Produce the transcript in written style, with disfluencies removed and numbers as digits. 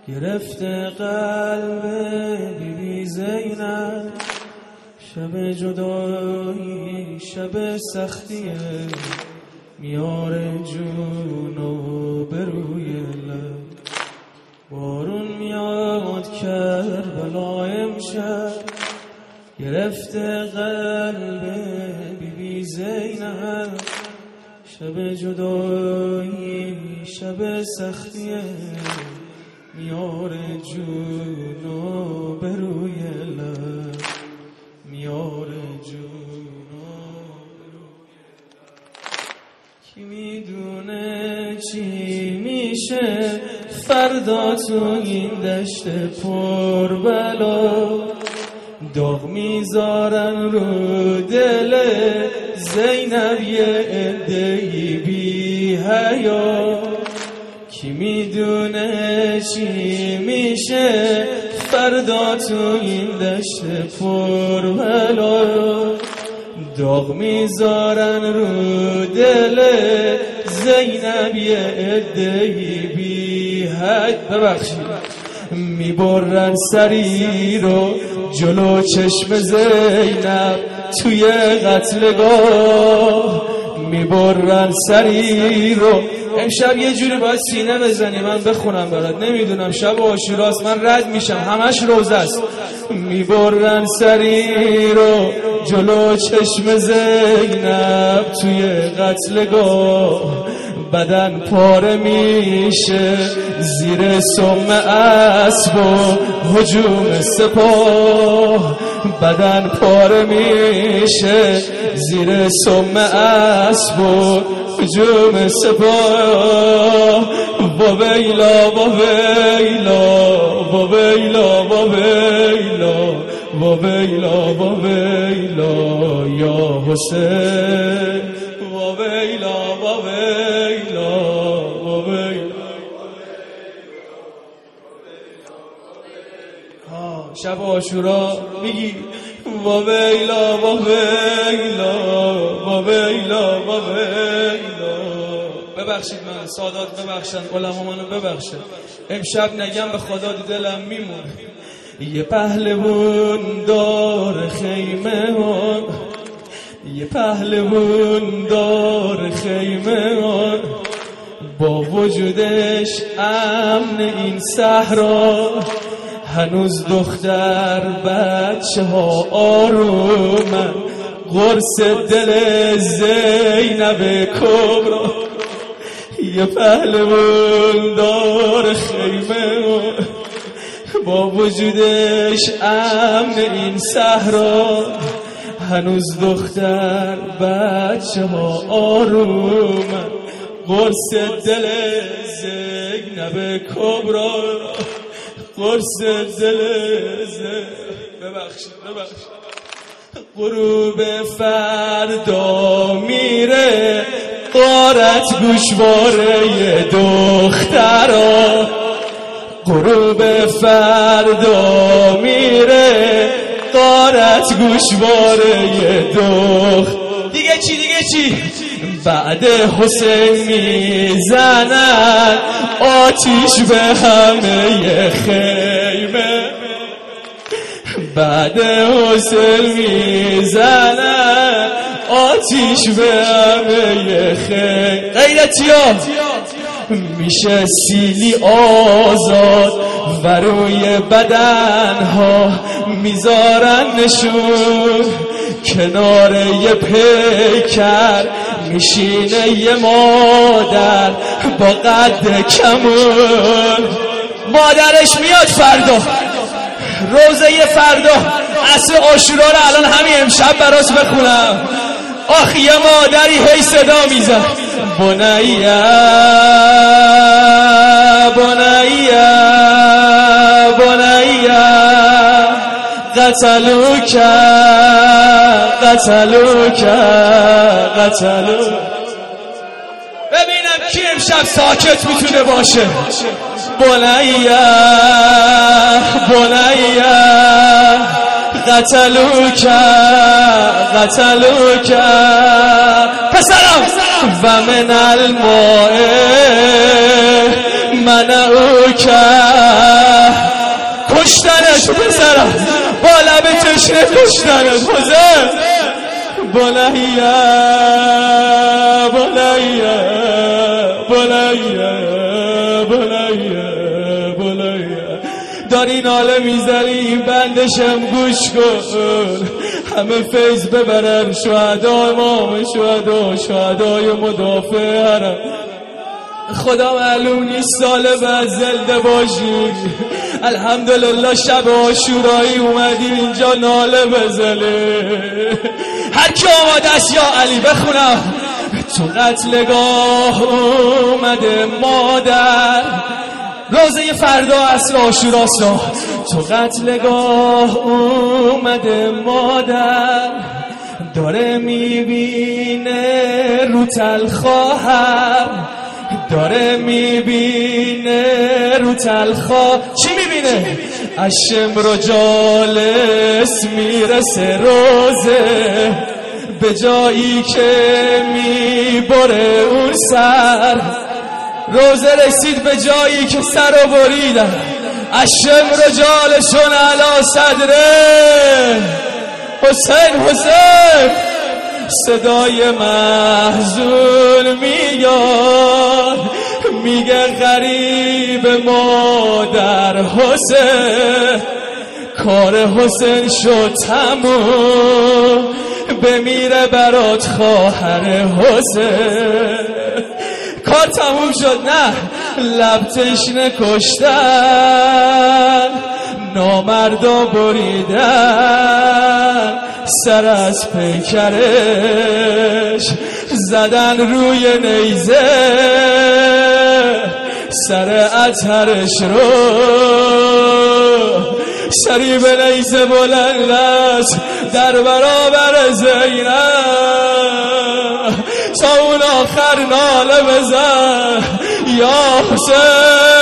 گرفته قلب بیبی زینب، شب جدایی شب سختیه، میاره جونو به روی لب. بارون میاد کربلا امشب، گرفته قلب بیبی زینب، شب جدایی شب سختیه، میاره جونو به روی لب، میاره جونو به روی لب. کی میدونه چی میشه فردا تو این دشت پر بلا، داغ میذارن رو دل زینب یه عده‌ای بی حیا. کی میدونه چی میشه فردا تو این دشت پر بلا، داغ میذارن رو دل زینب یه عده‌ای بی حد. ببخشید میبرن سری رو جلو چشم زینب توی قتلگاه، میبرن سری رو. امشب یه جوری باید سینه بزنی من بخونم برات، نمیدونم شب عاشوراست من رد میشم همش روزه است. میبرن سری رو جلو چشم زینب توی قتلگاه، بدن پاره میشه زیر سم اسب و هجوم سپاه، بدن پاره میشه زیر سم اسب و هجوم سپاه. با ویلا با ویلا با ویلا با ویلا با ویلا با ویلا یا حسین، با ویلا با ویلا با ویلا. شب عاشورا میگی با ویلا با ویلا با ویلا با ویلا. ببخشید من سادات ببخشن، علما منو ببخشن، امشب نگم به خدا دلم میمونه. یه پهلوون دار خیمه ها، یه پهلوون دار خیمه ها، با وجودش امن این صحرا، هنوز دختر بچه ها آرومن، قرص دل زینب کبرا. یه پهلوون دار خیمه با وجودش امن این صحرا، هنوز دختر بچه ها آرومن، قرص دل زینب کبرا، قرص دل زینب. ببخشید غروب فردا میره غارت گوشواره دخترا، غروب فردا میره غارت گوشواره دختر. دیگه چی بعد حسین میزنن آتیش به همه خیمه، بعد حسین میزنن آتیش به همه خیمه. غیرتیان میشه سیلی آزاد و روی بدنها میذارن نشون، کنار یه پیکر میشینه یه مادر با قد کمون. مادرش میاد فردا روزه فردا عصر عاشورا رو الان همین امشب براس بخونم. آخ یه مادری هی صدا میزن بنیا بنیا بنیا قتلوک قتلوک قتلوک. ببینم کی امشب ساکت میتونه باشه. بنیا بنیا قتلوک قتلوک پسرم و من الماء منعوک کشتنت حسین. بنیه بنیه بنیه بنیه بنیه داری ناله میزنی این بندشم گوش کن. همه فیض ببرن شهدا امام شهدا شهدای مدافع حرم. خدا معلوم نیست سال بعد زنده باشی. الحمدلله شب عاشورایی اومدی اینجا ناله بزنه. هر کی آماده است یا علی بخونم. تو قتلگاه اومده مادر. روزه فردا عصر عاشوراست. تو قتلگاه اومده مادر. داره میبینه رو تل خواهر. داره میبینه رو تلخا. چی میبینه؟ اشم رو جالس میرسه روزه. به جایی که میبره اون سر. روزه رسید به جایی که سر رو بریدن. اشم رو جالشون علا صدره. حسین حسین صدای محزون میاد. میگه غریب مادر حسین. کار حسین شد تموم. بمیره برات خواهر حسین. کار تموم شد نه لب تشنه کشتن. نامردا بریدن سر از پیکرش. زدن روی نیزه سر اطهرش رو. سری به نیزه بلند است در برابر زینب. تا اون آخر ناله بزن یا حسین.